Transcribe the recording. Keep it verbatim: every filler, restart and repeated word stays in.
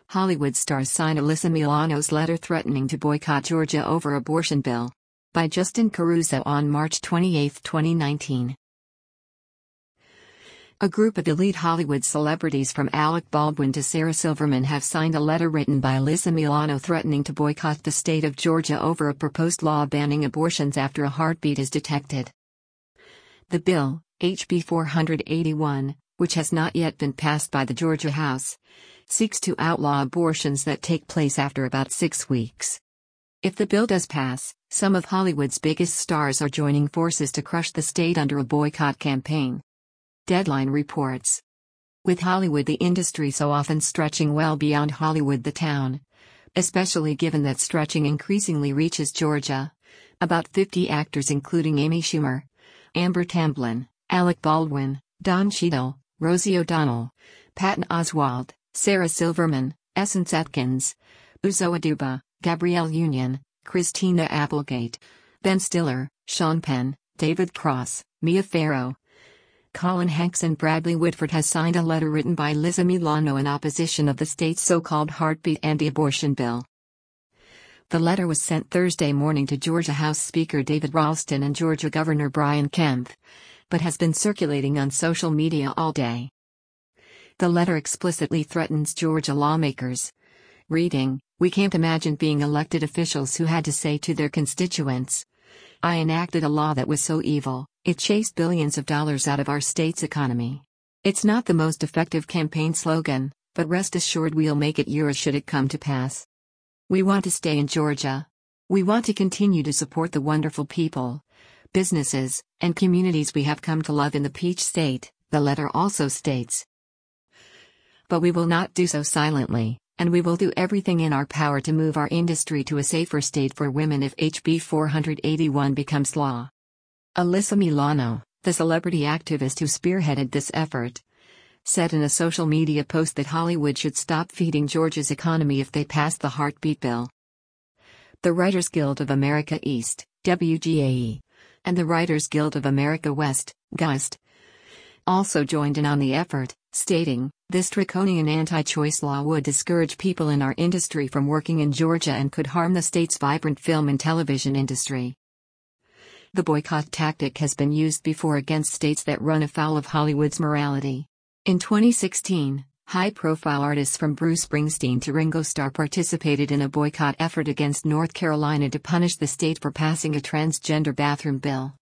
Hollywood stars sign Alyssa Milano's letter threatening to boycott Georgia over abortion bill. By Justin Caruso on March twenty-eighth, twenty nineteen. A group of elite Hollywood celebrities from Alec Baldwin to Sarah Silverman have signed a letter written by Alyssa Milano threatening to boycott the state of Georgia over a proposed law banning abortions after a heartbeat is detected. The bill, H B four eighty-one, which has not yet been passed by the Georgia House, seeks to outlaw abortions that take place after about six weeks. If the bill does pass, some of Hollywood's biggest stars are joining forces to crush the state under a boycott campaign. Deadline reports. With Hollywood the industry so often stretching well beyond Hollywood the town, especially given that stretching increasingly reaches Georgia, about fifty actors including Amy Schumer, Amber Tamblyn, Alec Baldwin, Don Cheadle, Rosie O'Donnell, Patton Oswalt, Sarah Silverman, Essence Atkins, Uzo Aduba, Gabrielle Union, Christina Applegate, Ben Stiller, Sean Penn, David Cross, Mia Farrow, Colin Hanks and Bradley Whitford has signed a letter written by Alyssa Milano in opposition of the state's so-called heartbeat anti-abortion bill. The letter was sent Thursday morning to Georgia House Speaker David Ralston and Georgia Governor Brian Kemp, but has been circulating on social media all day. The letter explicitly threatens Georgia lawmakers. Reading, "We can't imagine being elected officials who had to say to their constituents, 'I enacted a law that was so evil, it chased billions of dollars out of our state's economy.' It's not the most effective campaign slogan, but rest assured we'll make it yours should it come to pass. We want to stay in Georgia. We want to continue to support the wonderful people, businesses, and communities we have come to love in the Peach State," the letter also states. "But we will not do so silently, and we will do everything in our power to move our industry to a safer state for women if H B four eighty-one becomes law." Alyssa Milano, the celebrity activist who spearheaded this effort, said in a social media post that Hollywood should stop feeding Georgia's economy if they pass the heartbeat bill. The Writers Guild of America East, W G A E, and the Writers Guild of America West, G U S T, also joined in on the effort, stating, "This draconian anti-choice law would discourage people in our industry from working in Georgia and could harm the state's vibrant film and television industry." The boycott tactic has been used before against states that run afoul of Hollywood's morality. In twenty sixteen, high-profile artists from Bruce Springsteen to Ringo Starr participated in a boycott effort against North Carolina to punish the state for passing a transgender bathroom bill.